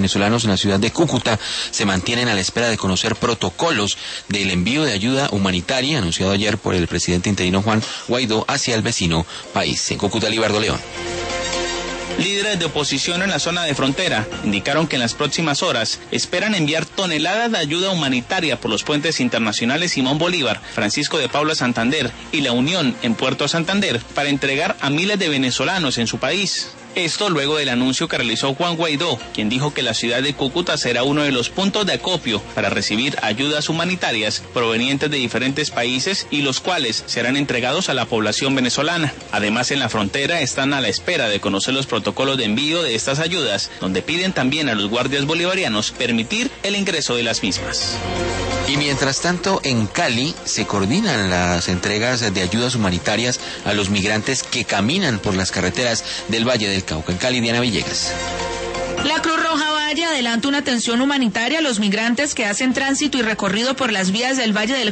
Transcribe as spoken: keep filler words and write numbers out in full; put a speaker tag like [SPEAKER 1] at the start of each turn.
[SPEAKER 1] venezolanos en la ciudad de Cúcuta se mantienen a la espera de conocer protocolos del envío de ayuda humanitaria anunciado ayer por el presidente interino Juan Guaidó hacia el vecino país. En Cúcuta, Libardo León.
[SPEAKER 2] Líderes de oposición en la zona de frontera indicaron que en las próximas horas esperan enviar toneladas de ayuda humanitaria por los puentes internacionales Simón Bolívar, Francisco de Paula Santander y La Unión en Puerto Santander para entregar a miles de venezolanos en su país. Esto luego del anuncio que realizó Juan Guaidó, quien dijo que la ciudad de Cúcuta será uno de los puntos de acopio para recibir ayudas humanitarias provenientes de diferentes países y los cuales serán entregados a la población venezolana. Además, en la frontera están a la espera de conocer los protocolos de envío de estas ayudas, donde piden también a los guardias bolivarianos permitir el ingreso de las mismas.
[SPEAKER 1] Y mientras tanto, en Cali se coordinan las entregas de ayudas humanitarias a los migrantes que caminan por las carreteras del Valle del Cauca. En Cali, Diana Villegas.
[SPEAKER 3] La Cruz Roja Valle adelanta una atención humanitaria a los migrantes que hacen tránsito y recorrido por las vías del Valle del